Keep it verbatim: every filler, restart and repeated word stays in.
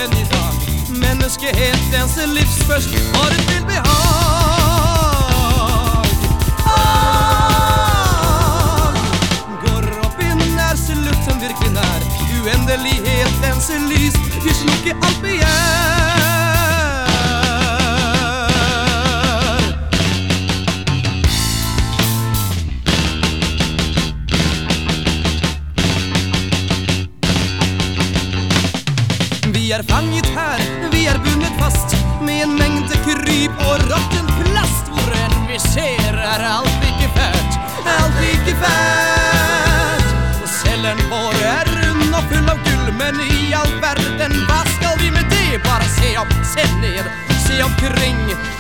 än idag. Mänsklighetens livsförst har ett tillbehag. Ah! Går upp i när sluten verkligen är uänderlighetens lys. Vi slucker allt begär. Vi är fanget här, vi är bundet fast med en mängd kryp och rotten plast. Vår än vi ser är allt icke färt, allt icke färt. Och cellen vår är rund och full av guld, men i all världen vad ska vi med det? Bara se upp, se ner, se omkring.